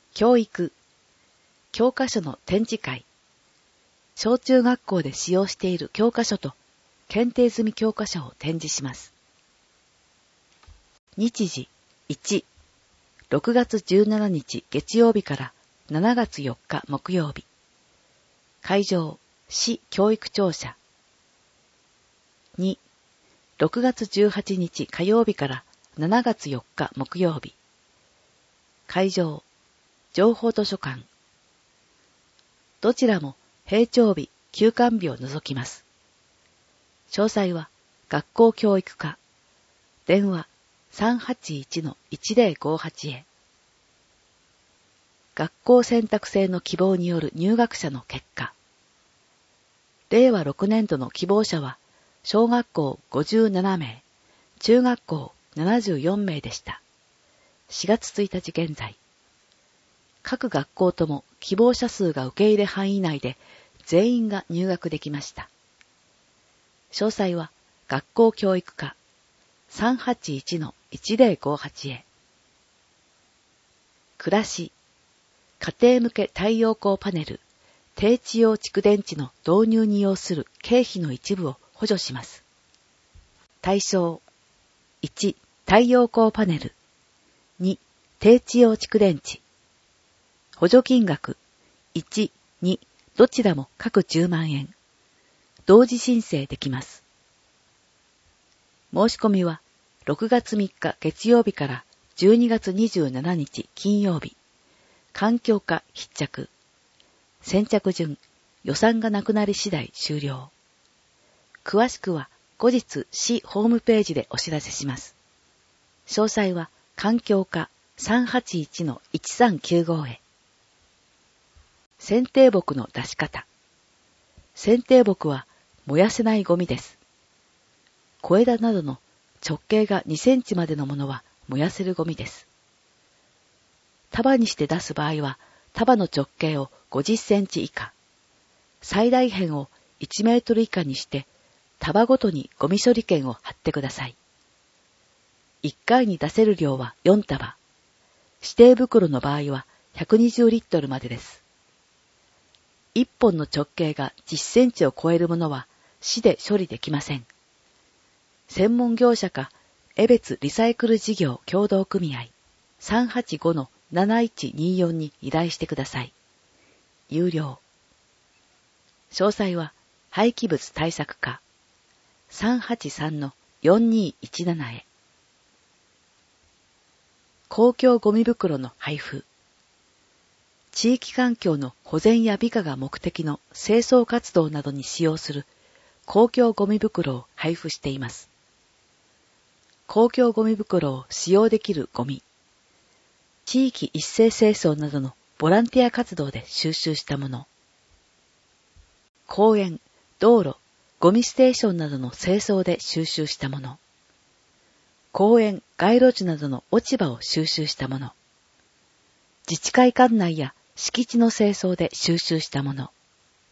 教育、教科書の展示会、小中学校で使用している教科書と検定済み教科書を展示します。日時1、6月17日月曜日から7月4日木曜日。会場、市教育庁舎。2、6月18日火曜日から7月4日木曜日。会場、情報図書館。どちらも閉庁日、休館日を除きます。詳細は学校教育課、電話 381-1058 へ。学校選択制の希望による入学者の結果。令和6年度の希望者は、小学校57名、中学校74名でした。4月1日現在。各学校とも希望者数が受け入れ範囲内で全員が入学できました。詳細は学校教育課 381-1058 へ。暮らし、家庭向け太陽光パネル、低地用蓄電池の導入に要する経費の一部を補助します。対象、1、太陽光パネル、2、低地用蓄電池。補助金額、1、2、どちらも各10万円。同時申請できます。申し込みは、6月3日月曜日から12月27日金曜日。環境課必着。先着順、予算がなくなり次第終了。詳しくは後日市ホームページでお知らせします。詳細は環境課 381-1395 へ。剪定木の出し方。剪定木は燃やせないゴミです。小枝などの直径が2センチまでのものは燃やせるゴミです。束にして出す場合は束の直径を50センチ以下、最大辺を1メートル以下にして束ごとにゴミ処理券を貼ってください。1回に出せる量は4束。指定袋の場合は120リットルまでです。1本の直径が10センチを超えるものは市で処理できません。専門業者か江別リサイクル事業協同組合 385-7124 に依頼してください。有料。詳細は廃棄物対策課 383-4217 へ。公共ゴミ袋の配布。地域環境の保全や美化が目的の清掃活動などに使用する公共ゴミ袋を配布しています。公共ゴミ袋を使用できるゴミ。地域一斉清掃などのボランティア活動で収集したもの。公園、道路、ゴミステーションなどの清掃で収集したもの。公園、街路樹などの落ち葉を収集したもの。自治会館内や敷地の清掃で収集したもの。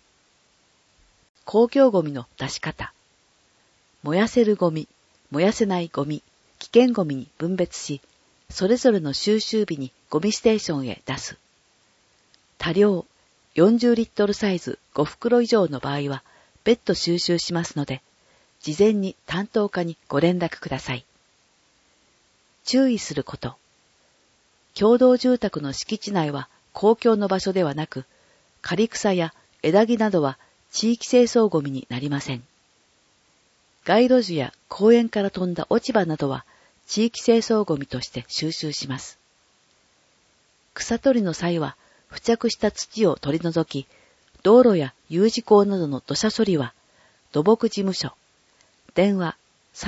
公共ゴミの出し方。燃やせるゴミ、燃やせないゴミ、危険ゴミに分別し、それぞれの収集日にゴミステーションへ出す。多量、40リットルサイズ5袋以上の場合は別途収集しますので、事前に担当課にご連絡ください。注意すること。共同住宅の敷地内は公共の場所ではなく、刈草や枝木などは地域清掃ゴミになりません。街路樹や公園から飛んだ落ち葉などは地域清掃ゴミとして収集します。草取りの際は付着した土を取り除き、道路や U 字工などの土砂処理は土木事務所、電話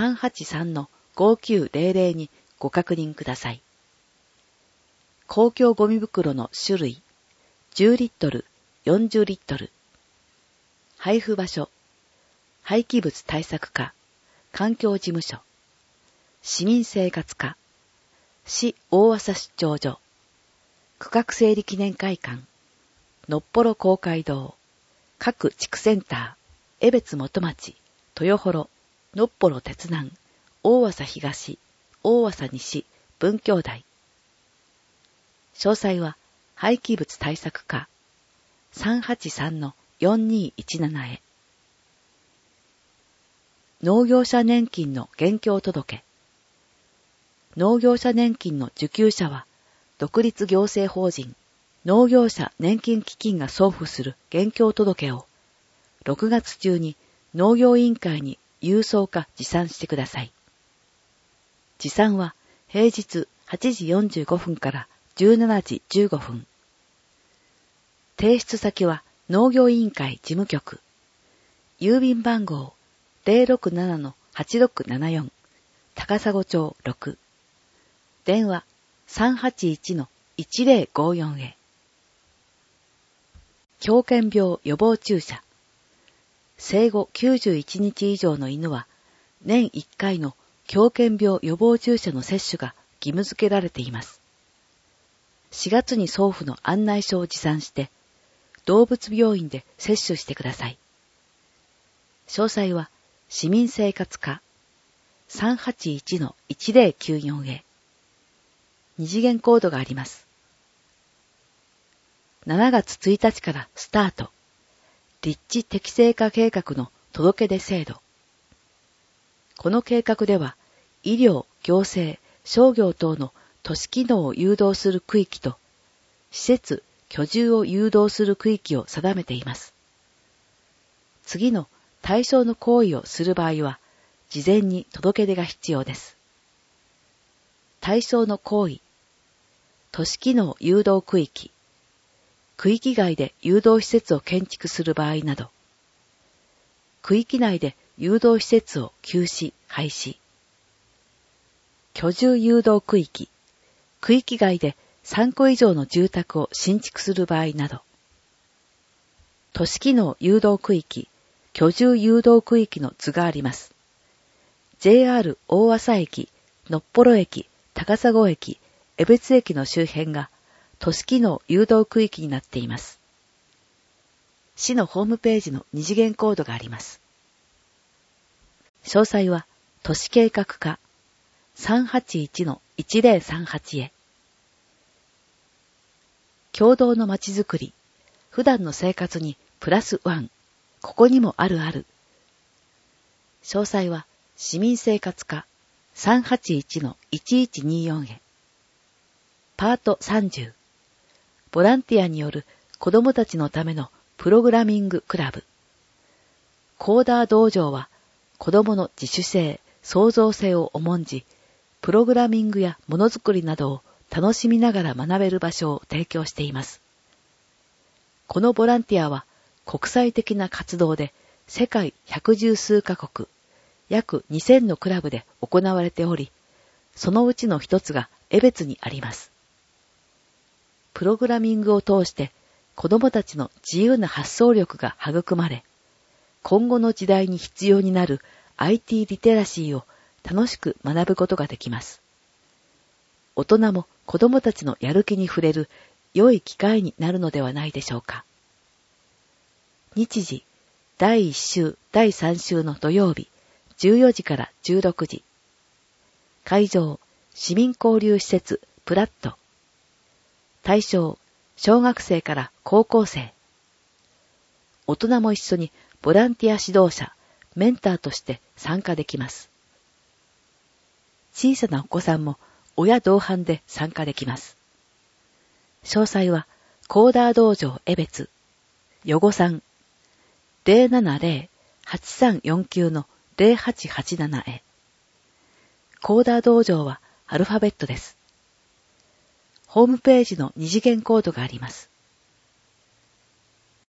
383-5900 にご確認ください。公共ゴミ袋の種類、10リットル、40リットル。配布場所、廃棄物対策課、環境事務所、市民生活課、市大麻出張所、区画整理記念会館、のっぽろ公会堂、各地区センター、江別元町、豊幌、のっぽろ鉄南、大麻東、大麻西、文教台。詳細は、 廃棄物対策課 383-4217 へ。農業者年金の現況届。農業者年金の受給者は、独立行政法人農業者年金基金が送付する現況届を、6月中に農業委員会に郵送か持参してください。持参は平日8時45分から17時15分。提出先は農業委員会事務局。郵便番号 067-8674 高砂町6。電話 381-1054 へ。狂犬病予防注射。生後91日以上の犬は年1回の狂犬病予防注射の接種が義務付けられています。4月に送付の案内書を持参して動物病院で接種してください。詳細は市民生活課 381-1094 へ。二次元コードがあります。7月1日からスタート。立地適正化計画の届け出制度。この計画では、医療、行政、商業等の都市機能を誘導する区域と、施設、居住を誘導する区域を定めています。次の対象の行為をする場合は、事前に届け出が必要です。対象の行為、都市機能誘導区域、区域外で誘導施設を建築する場合など、区域内で誘導施設を休止、廃止、居住誘導区域、区域外で3戸以上の住宅を新築する場合など、都市機能誘導区域、居住誘導区域の図があります。JR 大浅駅、のっぽろ駅、高砂駅、江別駅の周辺が都市機能誘導区域になっています。市のホームページの二次元コードがあります。詳細は都市計画課 381-1038 へ。共同のまちづくり、普段の生活にプラスワン、ここにもあるある。詳細は市民生活課 381-1124 へ。パート30。ボランティアによる子供たちのためのプログラミングクラブ。コーダー道場は子供の自主性、創造性を重んじ、プログラミングやものづくりなどを楽しみながら学べる場所を提供しています。このボランティアは国際的な活動で世界110数カ国、約2000のクラブで行われており、そのうちの一つが江別にあります。プログラミングを通して子供たちの自由な発想力が育まれ、今後の時代に必要になる IT リテラシーを楽しく学ぶことができます。大人も子供たちのやる気に触れる良い機会になるのではないでしょうか。日時、第1週、第3週の土曜日、14時から16時。会場、市民交流施設、プラット。対象、小学生から高校生。大人も一緒にボランティア指導者、メンターとして参加できます。小さなお子さんも親同伴で参加できます。詳細は、コーダー道場江別、よごさん、070-8349-0887 へ。コーダー道場はアルファベットです。ホームページの二次元コードがあります。